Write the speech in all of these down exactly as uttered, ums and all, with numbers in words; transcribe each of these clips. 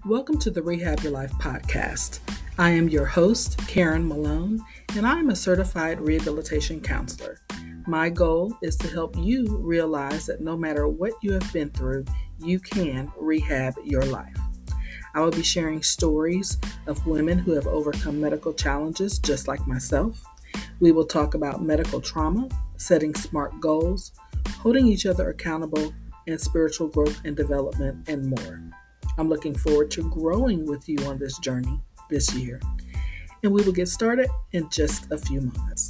Welcome to the Rehab Your Life podcast. I am your host, Karen Malone, and I am a certified rehabilitation counselor. My goal is to help you realize that no matter what you have been through, you can rehab your life. I will be sharing stories of women who have overcome medical challenges just like myself. We will talk about medical trauma, setting smart goals, holding each other accountable, and spiritual growth and development, and more. I'm looking forward to growing with you on this journey this year. And we will get started in just a few moments.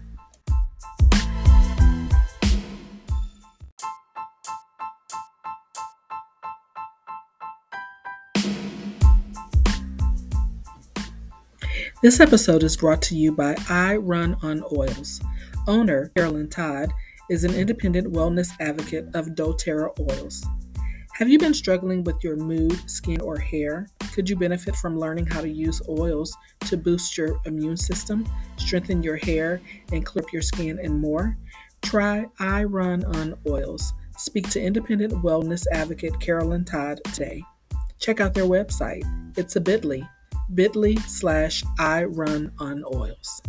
This episode is brought to you by I Run on Oils. Owner Carolyn Todd is an independent wellness advocate of doTERRA oils. Have you been struggling with your mood, skin, or hair? Could you benefit from learning how to use oils to boost your immune system, strengthen your hair, and clear up your skin, and more? Try I Run on Oils. Speak to independent wellness advocate Carolyn Todd today. Check out their website. It's a bit.ly, bit.ly slash I Run on Oils.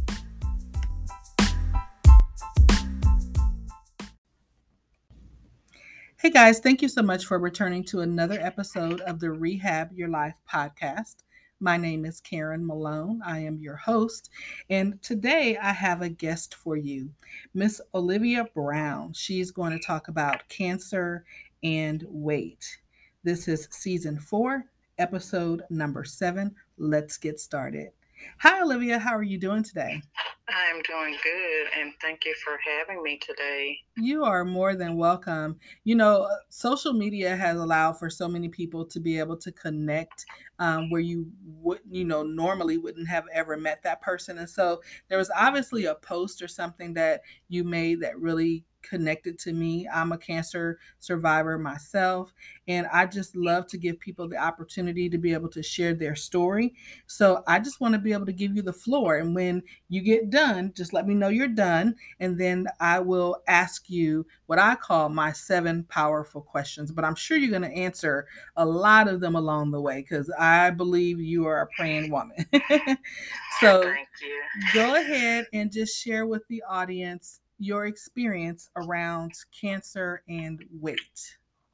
Hey guys, thank you so much for returning to another episode of the Rehab Your Life podcast. My name is Karen Malone. I am your host, and today I have a guest for you, Miss Olivia Brown. She's going to talk about cancer and weight. This is season four, episode number seven. Let's get started. Hi, Olivia. How are you doing today? I'm doing good, and thank you for having me today. You are more than welcome. You know, social media has allowed for so many people to be able to connect um, where you would, you know, normally wouldn't have ever met that person. And so there was obviously a post or something that you made that really connected to me. I'm a cancer survivor myself, and I just love to give people the opportunity to be able to share their story. So I just want to be able to give you the floor. And when you get done, just let me know you're done, and then I will ask you what I call my seven powerful questions. But I'm sure you're going to answer a lot of them along the way because I believe you are a praying woman. So Thank you. Go ahead and just share with the audience your experience around cancer and weight.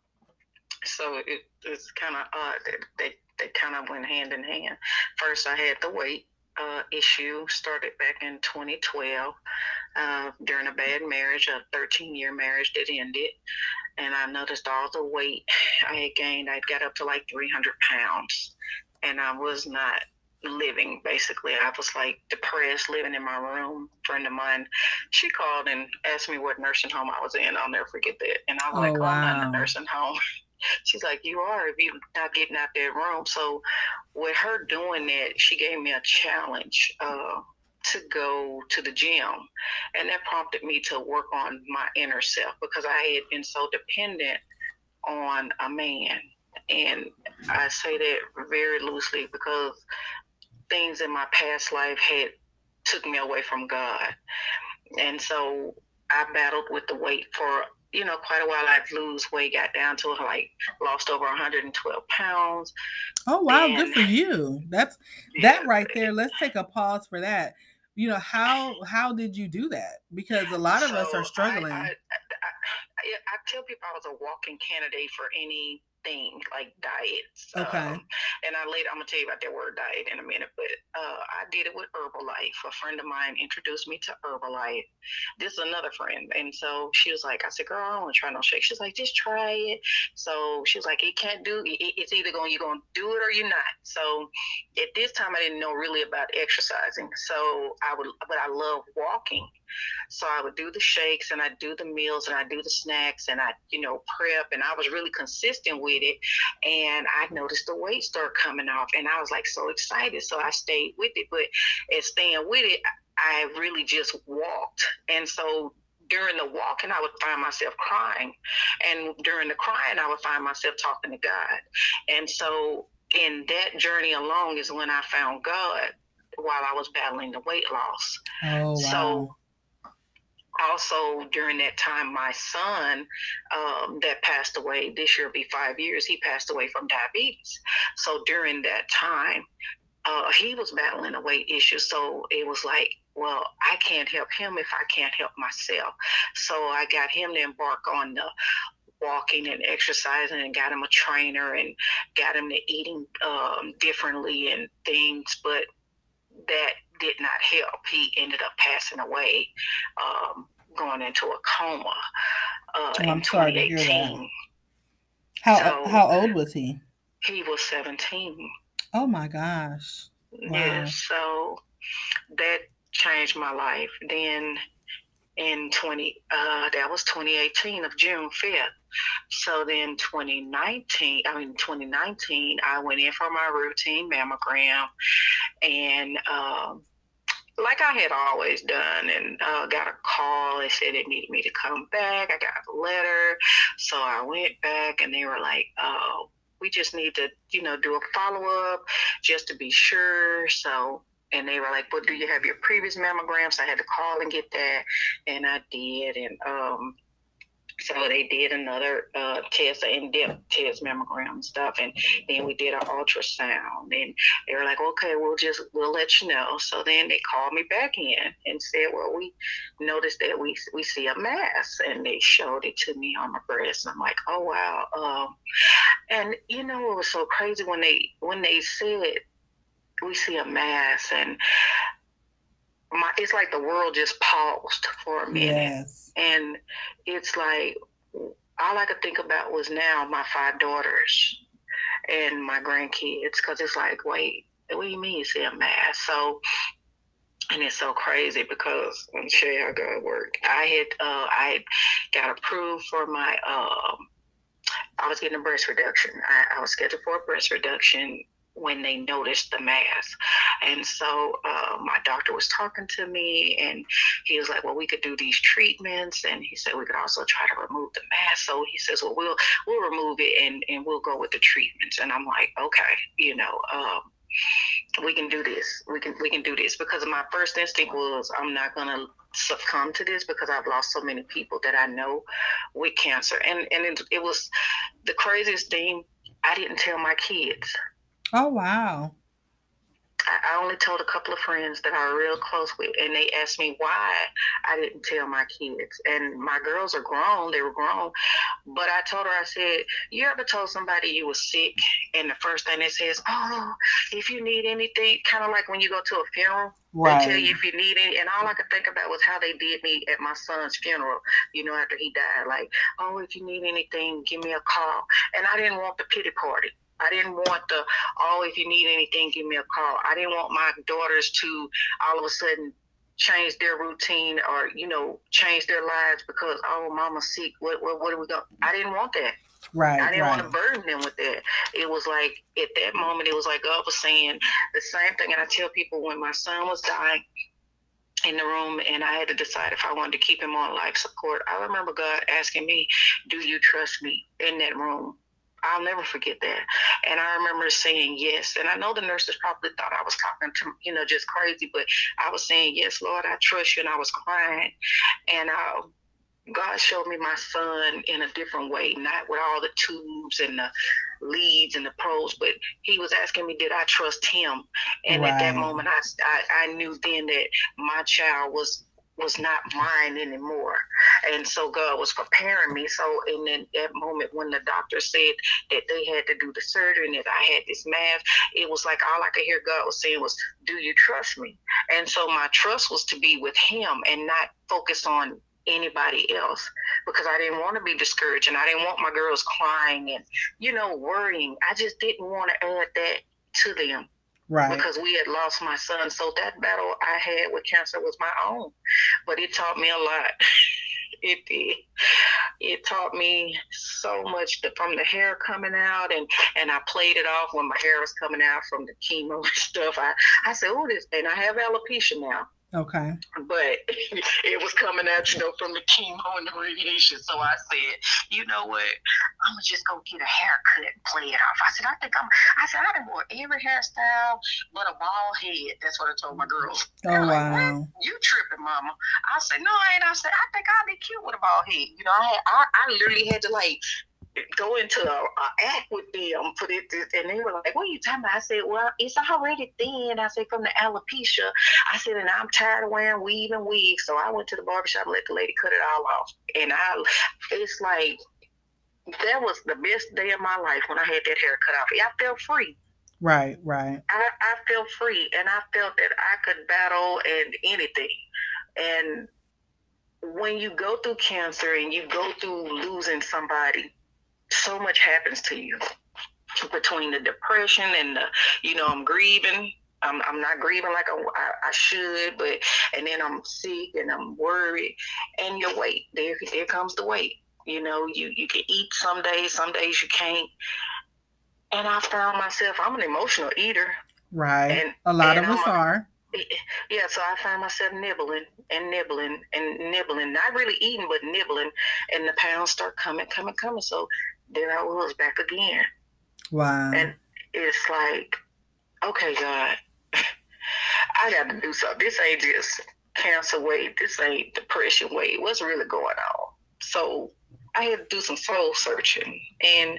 So it, it's kind of odd that they, they kind of went hand in hand. First, I had the weight uh, issue, started back in twenty twelve uh, during a bad marriage, a thirteen-year marriage that ended. And I noticed all the weight I had gained. I got up to like three hundred pounds, and I was not living. Basically, I was like depressed, living in my room. A friend of mine, she called and asked me what nursing home I was in. I'll never forget that. And I was Oh, like, oh, wow. I'm not in a nursing home. She's like, you are if you're not getting out that room. So with her doing that, she gave me a challenge uh, to go to the gym. And that prompted me to work on my inner self because I had been so dependent on a man. And I say that very loosely because things in my past life had took me away from God. And so I battled with the weight for, you know, quite a while. I'd lose weight, got down to like, lost over one hundred twelve pounds. Oh, wow. And, good for you. That's that yeah, right there. Let's take a pause for that. You know, how how did you do that? Because a lot of so us are struggling. I, I, I, I tell people I was a walking candidate for any thing like diets. Okay. Um, and I later I'm gonna tell you about that word diet in a minute, but uh, I did it with Herbalife. A friend of mine introduced me to Herbalife. This is another friend, and so she was like, I said, girl, I don't want to try no shake. She's like, just try it. So she was like, it can't do it. It's either going you're gonna do it or you're not. So at this time I didn't know really about exercising. So I would, but I love walking. So I would do the shakes and I'd do the meals and I'd do the snacks and I'd, you know, prep, and I was really consistent with it. And I noticed the weight start coming off and I was like so excited. So I stayed with it. But as staying with it, I really just walked. And so during the walking, I would find myself crying. And during the crying, I would find myself talking to God. And so in that journey along is when I found God while I was battling the weight loss. Oh, wow. So Also, during that time, my son um, that passed away this year, will be five years, he passed away from diabetes. So during that time, uh, he was battling a weight issue. So it was like, well, I can't help him if I can't help myself. So I got him to embark on the walking and exercising, and got him a trainer, and got him to eating um, differently and things. But that did not help. He ended up passing away, um, going into a coma uh, Oh, in I'm sorry to hear that. twenty eighteen. How So how old was he? he was seventeen. Oh my gosh. Wow. Yeah, so that changed my life. Then in twenty uh that was twenty eighteen of June fifth. So then twenty nineteen, I mean twenty nineteen, I went in for my routine mammogram, and um like I had always done, and uh, got a call. They said they needed me to come back. I got a letter. So I went back, and they were like, oh, we just need to, you know, do a follow-up just to be sure. So, and they were like, well, do you have your previous mammograms? So I had to call and get that, and I did. And um, so they did another uh, test, an in-depth test, mammogram and stuff, and then we did an ultrasound. And they were like, "Okay, we'll just we'll let you know." So then they called me back in and said, "Well, we noticed that we we see a mass," and they showed it to me on my breast. And I'm like, "Oh wow!" Um, and you know, it was so crazy when they when they said we see a mass, and my it's like the world just paused for a minute. Yes. And it's like, all I could think about was now my five daughters and my grandkids, because it's like, wait, what do you mean you see a mass? So, and it's so crazy because let me show you how God worked. I had uh, I had got approved for my um, I was getting a breast reduction. I, I was scheduled for a breast reduction when they noticed the mass. And so uh, my doctor was talking to me, and he was like, well, we could do these treatments. And he said we could also try to remove the mass. So he says, well, we'll we'll remove it, and, and we'll go with the treatments. And I'm like, okay, you know, um, we can do this. We can we can do this. Because my first instinct was, I'm not going to succumb to this, because I've lost so many people that I know with cancer. And, and it, it was the craziest thing. I didn't tell my kids. Oh, wow. I only told a couple of friends that I were real close with, and they asked me why I didn't tell my kids. And my girls are grown, they were grown. But I told her, I said, you ever told somebody you were sick, and the first thing they say is, oh, if you need anything, kind of like when you go to a funeral, right. They tell you if you need any. And all I could think about was how they did me at my son's funeral, you know, after he died. Like, oh, if you need anything, give me a call. And I didn't want the pity party. I didn't want the, oh, if you need anything, give me a call. I didn't want my daughters to all of a sudden change their routine, or, you know, change their lives because, oh, mama's sick. What, what, what are we going to, I didn't want that. Right. I didn't right. want to burden them with that. It was like, at that moment, it was like God was saying the same thing. And I tell people, when my son was dying in the room and I had to decide if I wanted to keep him on life support, I remember God asking me, do you trust me, in that room? I'll never forget that. And I remember saying yes. And I know the nurses probably thought I was talking to, you know, just crazy, but I was saying, yes, Lord, I trust you. And I was crying. And uh, God showed me my son in a different way, not with all the tubes and the leads and the probes, but he was asking me, did I trust him? And right. At that moment, I, I, I knew then that my child was was not mine anymore. And so God was preparing me. So in that moment when the doctor said that they had to do the surgery and that I had this mass, it was like all I could hear God was saying was, do you trust me? And so my trust was to be with him and not focus on anybody else, because I didn't want to be discouraged and I didn't want my girls crying and, you know, worrying. I just didn't want to add that to them. Right. Because we had lost my son. So that battle I had with cancer was my own. But it taught me a lot. It did. It taught me so much from the hair coming out, and, and I played it off when my hair was coming out from the chemo and stuff. I, I said, oh, this, and I have alopecia now. Okay. But it was coming out, you know, from the chemo and the radiation. So I said, you know what? I'm gonna just go get a haircut and play it off. I said, I think I'm. I said, I done wore every hairstyle but a bald head. That's what I told my girls. They're Oh, like, what? wow. You tripping, mama? I said, no, I ain't. I said, I think I'll be cute with a bald head. You know, I had, I, I literally had to like go into a, a act with them for it, and they were like, "What are you talking about?" I said, "Well, it's already thin." I said, "From the alopecia." I said, "And I'm tired of wearing weave and wigs." So I went to the barbershop and let the lady cut it all off. And I, it's like that was the best day of my life when I had that hair cut off. I felt free. Right, right. I, I felt free, and I felt that I could battle and anything. And when you go through cancer and you go through losing somebody, so much happens to you between the depression and the, you know, I'm grieving. I'm, I'm not grieving like I, I, I should, but, and then I'm sick and I'm worried, and your weight, there, there comes the weight. You know, you, you can eat some days, some days you can't. And I found myself, I'm an emotional eater. Right. And a lot and of us I'm a, are. Yeah, so I found myself nibbling and nibbling and nibbling, not really eating, but nibbling, and the pounds start coming, coming, coming. So there I was back again. Wow. And it's like, okay, God, I got to do something. This ain't just cancer weight. This ain't depression weight. What's really going on? So I had to do some soul searching, and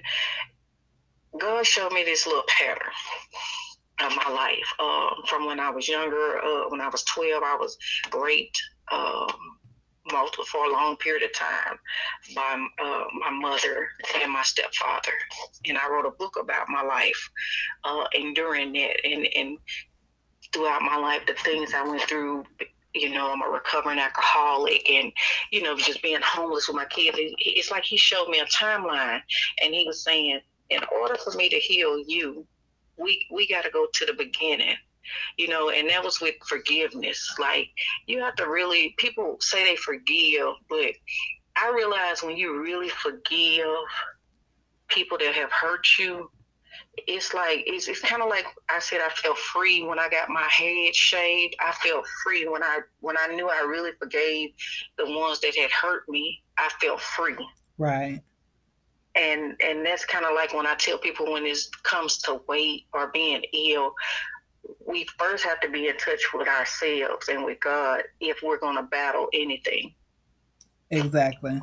God showed me this little pattern of my life. Um, from when I was younger, uh, when I was twelve, I was great. Um, multiple for a long period of time by uh, my mother and my stepfather, and I wrote a book about my life, uh, and during that, and and throughout my life, the things I went through. You know, I'm a recovering alcoholic, and you know, just being homeless with my kids. It's like he showed me a timeline, and he was saying, in order for me to heal you, we we got to go to the beginning. You know, and that was with forgiveness. Like, you have to really, people say they forgive, but I realize when you really forgive people that have hurt you, it's like, it's, it's kind of like I said, I felt free when I got my head shaved. I felt free when I, when I knew I really forgave the ones that had hurt me. I felt free. Right. And, and that's kind of like when I tell people, when it comes to weight or being ill, we first have to be in touch with ourselves and with God if we're going to battle anything. Exactly.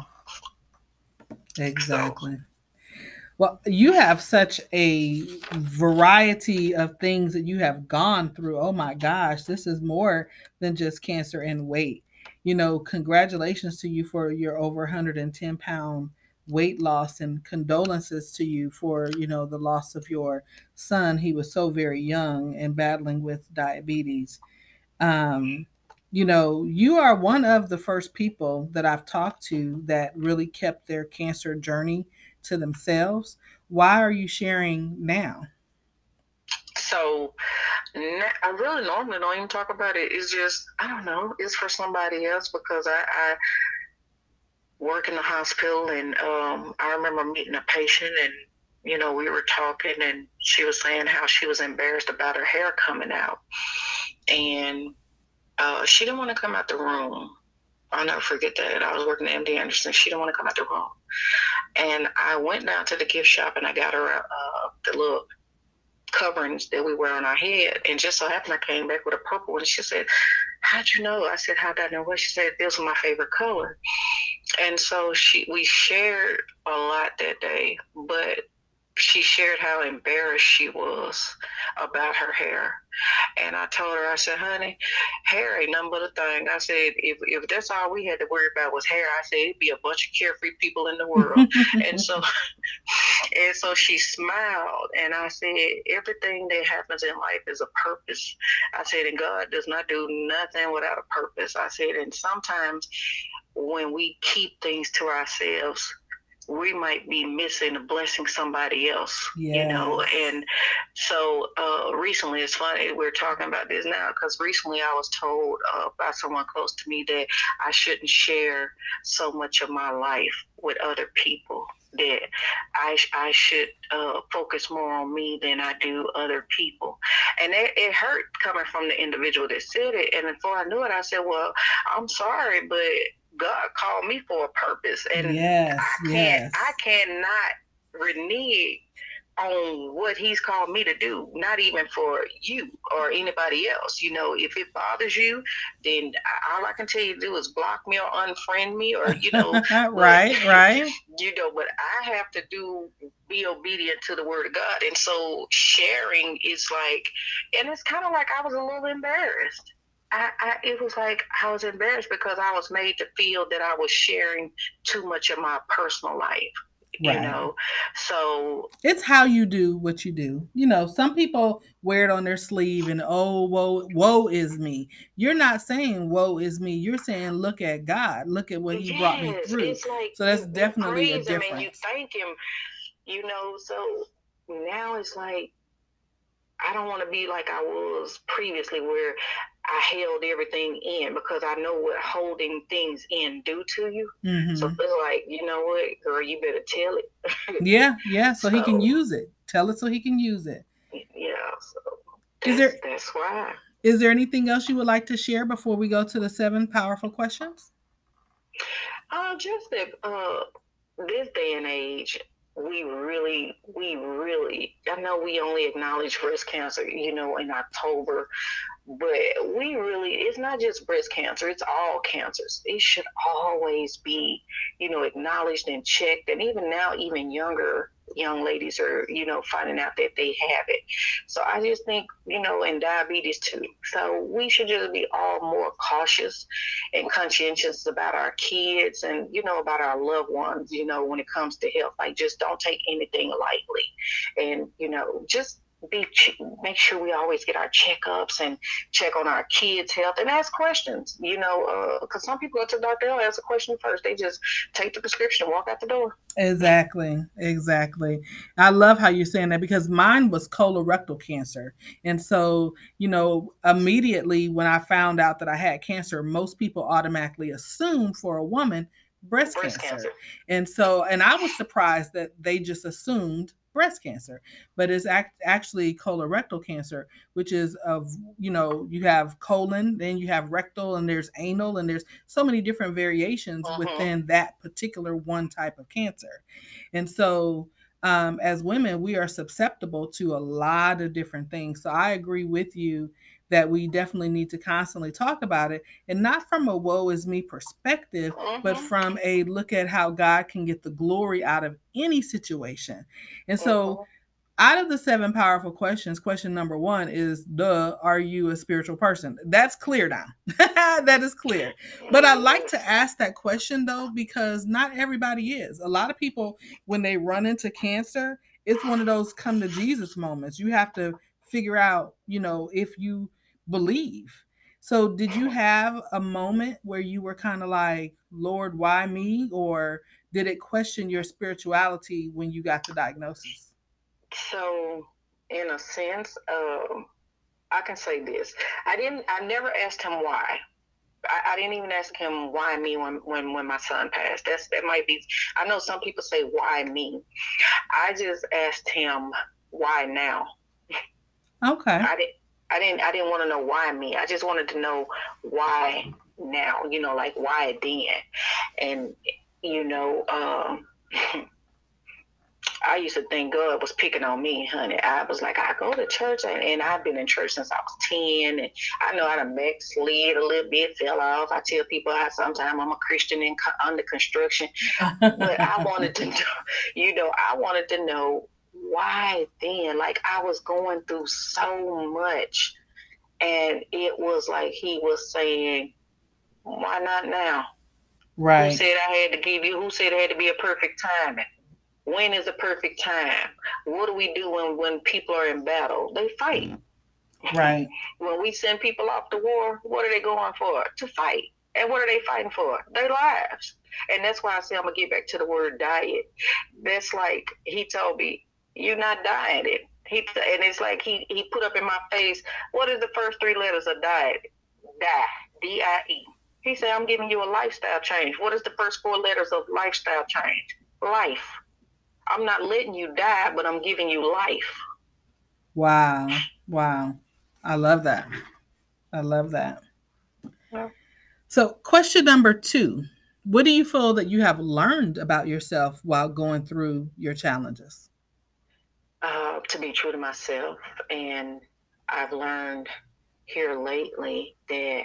Exactly. So, well, you have such a variety of things that you have gone through. Oh my gosh, this is more than just cancer and weight. You know, congratulations to you for your over one hundred ten pound weight loss, and condolences to you for, you know, the loss of your son. He was so very young and battling with diabetes. Um, you know, you are one of the first people that I've talked to that really kept their cancer journey to themselves. Why are you sharing now? So I really normally don't even talk about it. It's just, I don't know, it's for somebody else, because I, I work in the hospital, and um, I remember meeting a patient, and you know, we were talking, and she was saying how she was embarrassed about her hair coming out, and uh, she didn't want to come out the room. I'll never forget that. I was working at M D Anderson. She didn't want to come out the room, and I went down to the gift shop and I got her uh, the little coverings that we wear on our head, and just so happened I came back with a purple one. She said, "How'd you know?" I said, "How'd I know what?" She said, "This was my favorite color." And so she, we shared a lot that day, but she shared how embarrassed she was about her hair. And I told her, I said, "Honey, hair ain't nothing but a thing." I said, if, if that's all we had to worry about was hair, I said, it'd be a bunch of carefree people in the world. and so and so she smiled, and I said, everything that happens in life is a purpose. I said, and God does not do nothing without a purpose. I said, and sometimes when we keep things to ourselves, we might be missing a blessing somebody else, yes. you know. And so uh, recently, it's funny we're talking about this now because recently I was told uh, by someone close to me that I shouldn't share so much of my life with other people, that I I should uh, focus more on me than I do other people. And it, it hurt coming from the individual that said it. And before I knew it, I said, well, I'm sorry, but God called me for a purpose, and yes, I can't, yes. I cannot renege on what He's called me to do. Not even for you or anybody else. You know, if it bothers you, then all I can tell you to do is block me or unfriend me, or you know, right, but, right. You know, but I have to do be obedient to the Word of God, and so sharing is like, and it's kind of like I was a little embarrassed. I, I, it was like I was embarrassed because I was made to feel that I was sharing too much of my personal life, you right. know. So it's how you do what you do. You know, some people wear it on their sleeve and oh, woe, woe is me. You're not saying woe is me. You're saying look at God. Look at what He yes, brought me through. It's like so that's you, definitely you a praise difference. Him and you thank Him, you know. So now it's like I don't want to be like I was previously, where I held everything in, because I know what holding things in do to you. Mm-hmm. So it's like, you know what, girl, you better tell it. yeah, yeah. So, so He can use it. Tell it so He can use it. Yeah. So is there? That's why. Is there anything else you would like to share before we go to the seven powerful questions? Uh, just that uh, this day and age, we really, we really, I know we only acknowledge breast cancer, you know, in October, but we really, it's not just breast cancer, it's all cancers. It should always be, you know, acknowledged and checked. And even now, even younger young ladies are, you know, finding out that they have it. So I just think, you know, and diabetes too. So we should just be all more cautious and conscientious about our kids and, you know, about our loved ones, you know, when it comes to health. Like, just don't take anything lightly. And, you know, just be make sure we always get our checkups and check on our kids' health and ask questions, you know, because uh, some people go to the doctor, they'll ask a question first. They just take the prescription and walk out the door. Exactly. Exactly. I love how you're saying that, because mine was colorectal cancer. And so, you know, immediately when I found out that I had cancer, most people automatically assume for a woman breast, breast cancer. cancer. And so, and I was surprised that they just assumed breast cancer, but it's act- actually colorectal cancer, which is of, you know, you have colon, then you have rectal, and there's anal, and there's so many different variations uh-huh. within that particular one type of cancer. And so um, as women, we are susceptible to a lot of different things. So I agree with you that we definitely need to constantly talk about it, and not from a woe is me perspective, uh-huh. but from a look at how God can get the glory out of any situation. And so uh-huh. out of the seven powerful questions, question number one is, duh, are you a spiritual person? That's clear now. That is clear. But I like to ask that question, though, because not everybody is. A lot of people, when they run into cancer, it's one of those come to Jesus moments. You have to figure out, you know, if you believe. So did you have a moment where you were kind of like, Lord, why me? Or did it question your spirituality when you got the diagnosis? So, in a sense, um, I can say this. I didn't, I never asked him why. I, I didn't even ask him why me when, when, when my son passed. That's, that might be, I know some people say, why me? I just asked him, why now? Okay. I didn't, I didn't, I didn't want to know why me. I just wanted to know why now, you know, like why then? And, you know, um, I used to think God was picking on me, honey. I was like, I go to church, and, and I've been in church since I was ten, and I know I done backslid a little bit, fell off. I tell people how sometimes I'm a Christian in under construction, but I wanted to know, you know, I wanted to know why then. Like, I was going through so much, and it was like he was saying, why not now? Right. Who said I had to give you, who said it had to be a perfect timing? When is the perfect time? What do we do when, when people are in battle? They fight. Right. When we send people off to war, what are they going for? To fight. And what are they fighting for? Their lives. And that's why I say I'm going to get back to the word diet. That's like, he told me, you're not dieting. He, and it's like he, he put up in my face, what is the first three letters of diet? Die. D I E. He said, I'm giving you a lifestyle change. What is the first four letters of lifestyle change? Life. I'm not letting you die, but I'm giving you life. Wow. Wow. I love that. I love that. Yeah. So, question number two. What do you feel that you have learned about yourself while going through your challenges? Uh, to be true to myself. And I've learned here lately that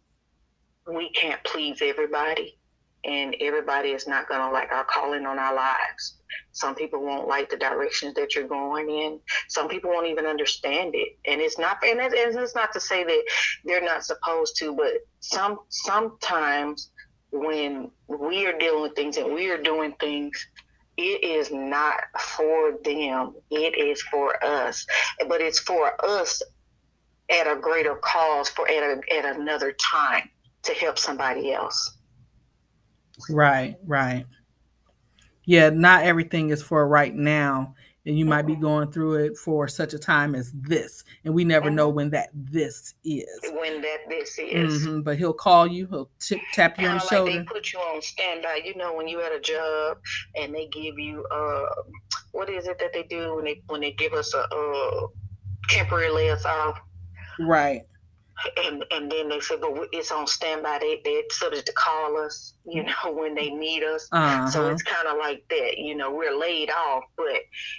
we can't please everybody. And everybody is not going to like our calling on our lives. Some people won't like the directions that you're going in. Some people won't even understand it. And it's not, and it's not to say that they're not supposed to, but some sometimes when we are dealing with things and we are doing things, it is not for them. It is for us. But it's for us at a greater cause, for at, a, at another time to help somebody else. Right, right. Yeah, not everything is for right now. And you might be going through it for such a time as this. And we never mm-hmm. know when that this is. When that this is. Mm-hmm. But he'll call you, he'll tip, tap you on the like shoulder. They put you on standby. You know, when you at a job and they give you, uh, what is it that they do when they when they give us a uh, temporary lay us off? Right. And and then they say, but it's on standby. They, they're subject to call us, you know, when they need us. Uh-huh. So it's kind of like that. You know, we're laid off, but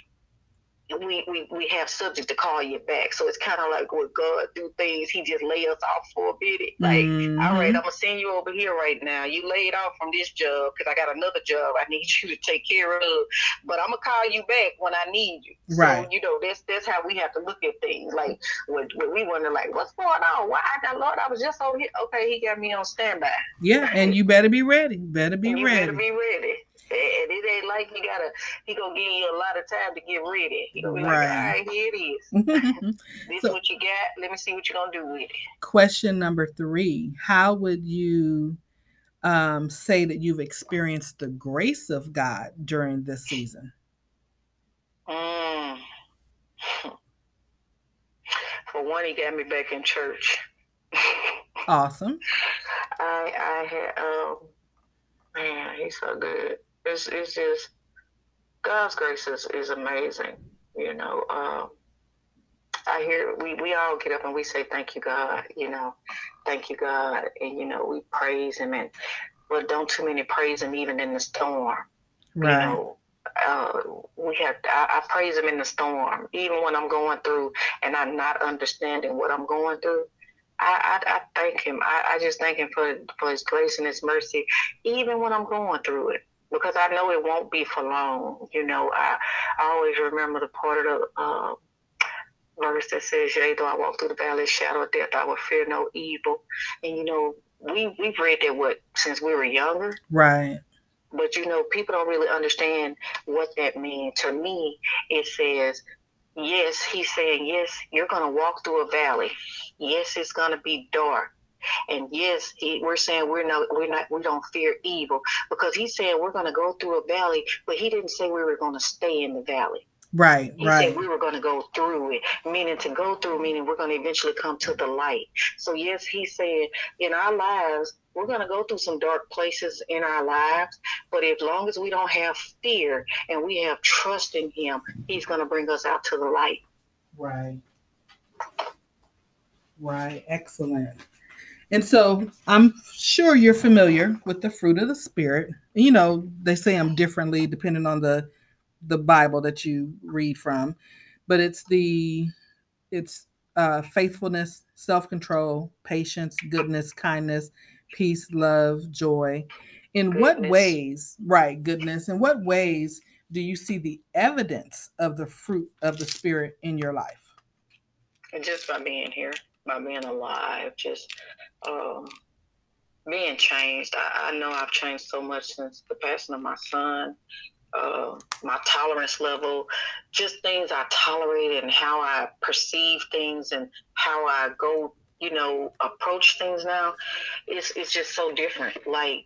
we, we, we have subject to call you back. So it's kind of like when God do things, he just lay us off for a bit. Like, mm-hmm. all right, I'm going to send you over here right now. You laid off from this job because I got another job I need you to take care of. But I'm going to call you back when I need you. Right. So, you know, that's that's how we have to look at things. Like, when, when we wonder, like, what's going on? Why? I got, Lord, I was just over here. Okay, he got me on standby. Yeah, and you better be ready. Better be you ready. You better be ready. And it ain't like you gotta, he gonna give you a lot of time to get ready. He gonna be right. like, all right, here it is. This so, is what you got. Let me see what you're gonna do with it. Question number three. How would you um, say that you've experienced the grace of God during this season? Mm. For one, he got me back in church. Awesome. I I had um man, he's so good. It's, it's just, God's grace is, is amazing. You know, um, I hear, we, we all get up and we say, thank you, God, you know, thank you, God. And, you know, we praise him. And, but don't too many praise him even in the storm. Right. You know, uh, we have, I, I praise him in the storm, even when I'm going through and I'm not understanding what I'm going through. I, I, I thank him. I, I just thank him for, for his grace and his mercy, even when I'm going through it, because I know it won't be for long. You know, I, I always remember the part of the uh, verse that says, yea, though I walk through the valley of shadow of death, I will fear no evil. And, you know, we, we've read that, what, since we were younger? Right. But, you know, people don't really understand what that means. To me, it says, yes, he's saying, yes, you're going to walk through a valley. Yes, it's going to be dark. And yes, he, we're saying we're not, we're not, we don't fear evil, because he's saying we're going to go through a valley, but he didn't say we were going to stay in the valley. Right, he right. said we were going to go through it, meaning to go through, meaning we're going to eventually come to the light. So yes, he said in our lives, we're going to go through some dark places in our lives, but as long as we don't have fear and we have trust in him, he's going to bring us out to the light. Right. Right. Excellent. And so I'm sure you're familiar with the fruit of the Spirit. You know, they say them differently depending on the the Bible that you read from, but it's the it's uh, faithfulness, self-control, patience, goodness, kindness, peace, love, joy. In goodness. What ways, right, goodness, in what ways do you see the evidence of the fruit of the Spirit in your life? And just by being here, by being alive, just um, being changed. I, I know I've changed so much since the passing of my son. Uh, my tolerance level, just things I tolerated and how I perceive things and how I go you know, approach things now, it's it's just so different. Like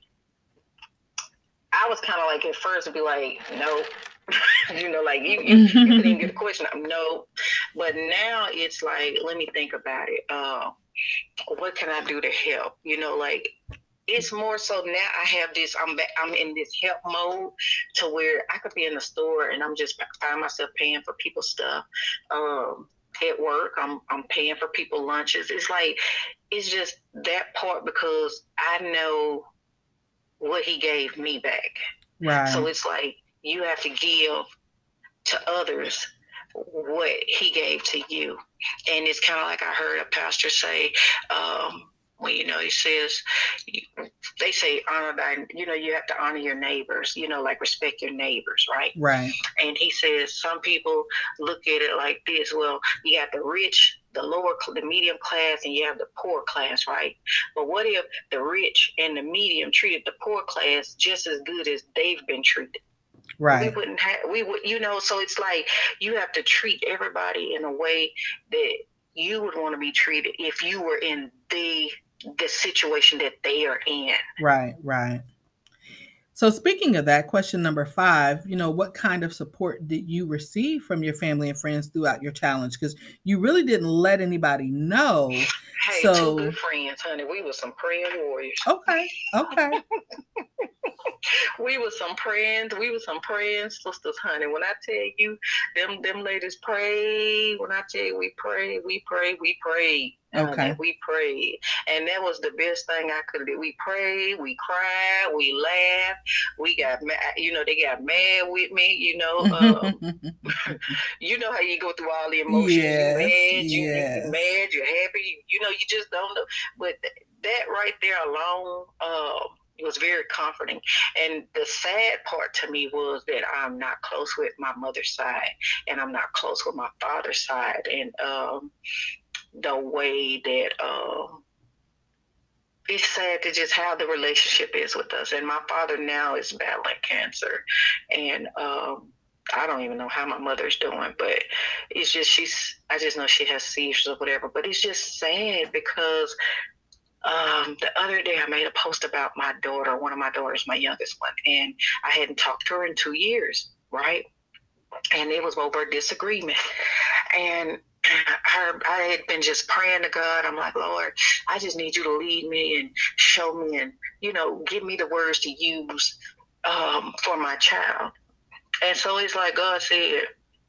I was kind of like at first to be like, no, you know, like you, you, you couldn't even get a question. No, but now it's like, let me think about it. Uh, what can I do to help? You know, like it's more so now I have this, I'm back, I'm in this help mode to where I could be in the store and I'm just find myself paying for people's stuff. Um, at work, I'm I'm paying for people lunches. It's like it's just that part because I know what he gave me back. Right. So it's like you have to give to others what he gave to you. And it's kind of like I heard a pastor say, um, well, you know, he says, they say honor thy, you know, you have to honor your neighbors, you know, like respect your neighbors, right? Right. And he says some people look at it like this. Well, you have the rich, the lower, the medium class, and you have the poor class, right? But what if the rich and the medium treated the poor class just as good as they've been treated? Right. We wouldn't have, we would, you know, so it's like you have to treat everybody in a way that you would want to be treated if you were in the the situation that they are in. Right, right. So speaking of that, question number five, you know, what kind of support did you receive from your family and friends throughout your challenge? Because you really didn't let anybody know. Hey, so... two good friends, honey. We were some praying warriors. Okay, okay. We were some friends. We were some praying sisters, honey. When I tell you, them them ladies pray. When I tell you we pray, we pray, we pray. Okay. Honey, we prayed, and that was the best thing I could do. We prayed, we cried, we laughed, we got mad. You know, they got mad with me. You know, um, you know how you go through all the emotions. Yes, you mad, you yes. you mad, you're happy. You, you know, you just don't know. But th- that right there alone. Um, It was very comforting. And the sad part to me was that I'm not close with my mother's side and I'm not close with my father's side. And um, the way that um, it's sad to just how the relationship is with us. And my father now is battling cancer. And um, I don't even know how my mother's doing, but it's just she's, I just know she has seizures or whatever. But it's just sad because Um, the other day I made a post about my daughter, one of my daughters, my youngest one, and I hadn't talked to her in two years, right? And it was over a disagreement. And her, I had been just praying to God. I'm like, Lord, I just need you to lead me and show me and, you know, give me the words to use um, for my child. And so it's like God said,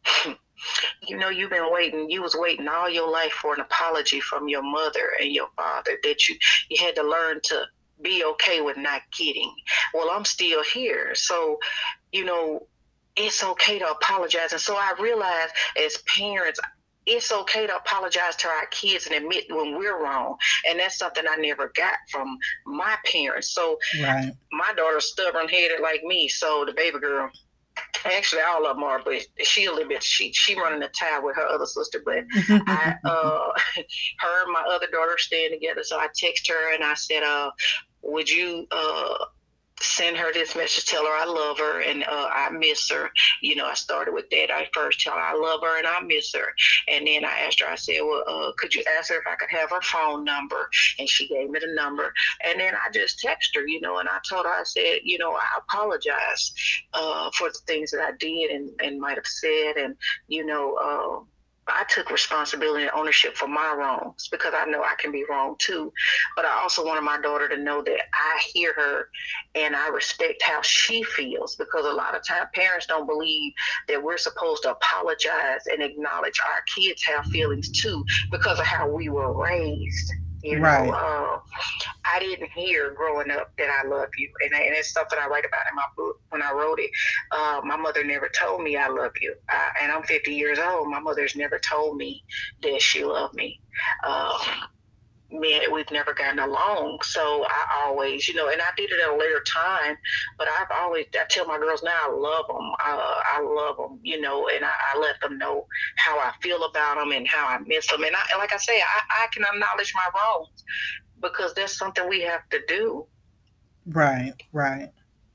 you know, you've been waiting. You was waiting all your life for an apology from your mother and your father that you, you had to learn to be okay with not getting. Well, I'm still here. So, you know, it's okay to apologize. And so I realize as parents, it's okay to apologize to our kids and admit when we're wrong. And that's something I never got from my parents. So right. My daughter's stubborn headed like me. So the baby girl, actually all of them are, but she a little bit, she she running the tie with her other sister. But I, uh, her and my other daughter staying together. So I text her and I said, uh, would you uh, send her this message, tell her I love her and uh, I miss her. You know, I started with that. I first tell her I love her and I miss her. And then I asked her, I said, well, uh, could you ask her if I could have her phone number? And she gave me the number. And then I just texted her, you know, and I told her, I said, you know, I apologize uh, for the things that I did and, and might have said. And, you know, uh, I took responsibility and ownership for my wrongs because I know I can be wrong too. But I also wanted my daughter to know that I hear her and I respect how she feels, because a lot of times parents don't believe that we're supposed to apologize and acknowledge our kids have feelings too because of how we were raised. You right. know, uh, I didn't hear growing up that I love you. And, and it's something I write about in my book when I wrote it. Uh, my mother never told me I love you. I, and I'm fifty years old. My mother's never told me that she loved me. Um, me and we've never gotten along. So I always, you know, and I did it at a later time, but I've always, I tell my girls now I love them. Uh, I love them, you know, and I, I let them know how I feel about them and how I miss them. And I, like I say, I, I can acknowledge my wrongs because that's something we have to do. Right, right.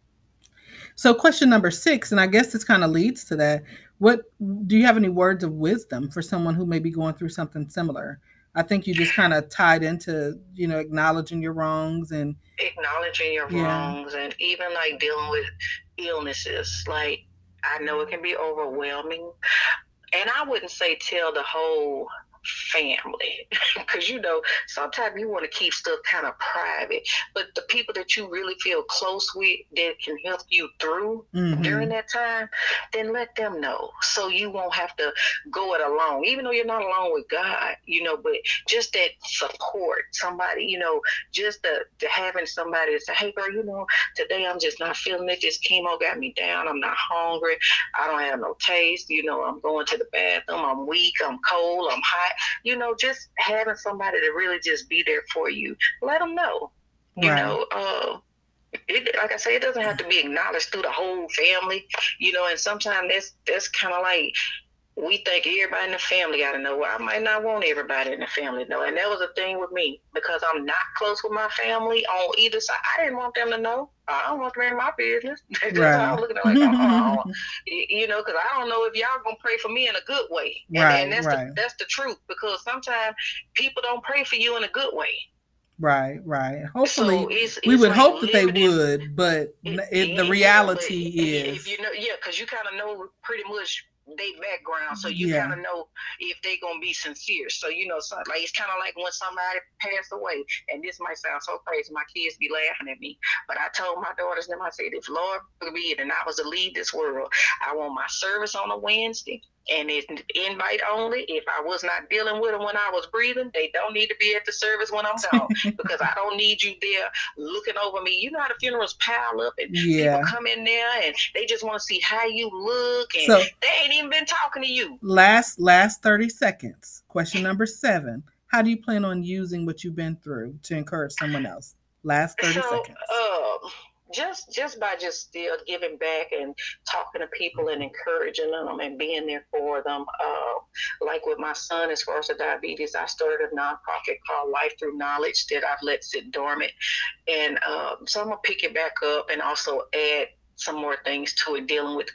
So question number six, and I guess this kind of leads to that. What do you have any words of wisdom for someone who may be going through something similar? I think you just kind of tied into, you know, acknowledging your wrongs and acknowledging your yeah. wrongs, and even like dealing with illnesses. Like, I know it can be overwhelming, and I wouldn't say tell the whole family, because you know sometimes you want to keep stuff kind of private, but the people that you really feel close with that can help you through mm-hmm. during that time, then let them know, so you won't have to go it alone, even though you're not alone with God, you know. But just that support, somebody, you know, just the, the having somebody to say, hey girl, you know, today I'm just not feeling it, this chemo got me down, I'm not hungry, I don't have no taste, you know, I'm going to the bathroom, I'm weak, I'm cold, I'm hot. You know, just having somebody to really just be there for you. Let them know. You right. know, uh, it, like I say, it doesn't have to be acknowledged through the whole family. You know, and sometimes that's that's kind of like, we think everybody in the family got to know. Well, I might not want everybody in the family to know. And that was a thing with me, because I'm not close with my family on either side. I didn't want them to know. I don't want them in my business. That's right. how I'm looking at it, like, oh, you know, because I don't know if y'all going to pray for me in a good way. And, right, and that's, right. the, that's the truth, because sometimes people don't pray for you in a good way. Right, right. Hopefully, so it's, we it's would like hope that they would, in, but it, it, the reality yeah, is, if you know, yeah, because you kind of know pretty much their background, so you yeah. kind of know if they gonna be sincere. So you know, so, like it's kind of like when somebody passed away, and this might sound so crazy, my kids be laughing at me, but I told my daughters them, I said, if Lord be it and I was to lead this world, I want my service on a Wednesday, and it's invite only. If I was not dealing with them when I was breathing, they don't need to be at the service when I'm gone, because I don't need you there looking over me. You know how the funerals pile up, and yeah. people come in there and they just want to see how you look, and so, they ain't even been talking to you. Last last thirty seconds. Question number seven. How do you plan on using what you've been through to encourage someone else? Last thirty so, seconds. Um, Just just by just still giving back and talking to people and encouraging them and being there for them. Uh, like with my son, as far as the diabetes, I started a nonprofit called Life Through Knowledge that I've let sit dormant. And um, so I'm going to pick it back up and also add some more things to it, dealing with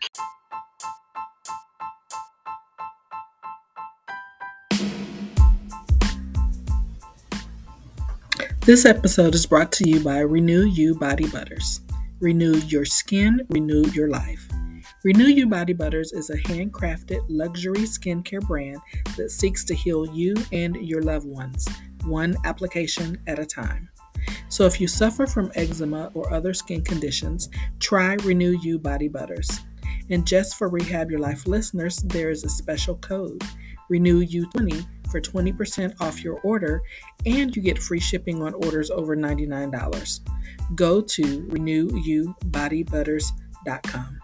This episode is brought to you by Renew You Body Butters. Renew your skin, renew your life. Renew You Body Butters is a handcrafted luxury skincare brand that seeks to heal you and your loved ones, one application at a time. So if you suffer from eczema or other skin conditions, try Renew You Body Butters. And just for Rehab Your Life listeners, there is a special code, Renew You twenty, for twenty percent off your order, and you get free shipping on orders over ninety-nine dollars. Go to renew you body butters dot com.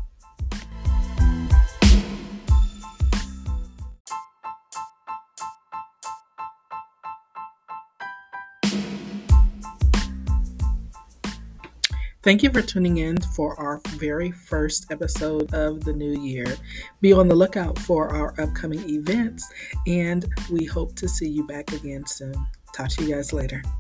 Thank you for tuning in for our very first episode of the new year. Be on the lookout for our upcoming events, and we hope to see you back again soon. Talk to you guys later.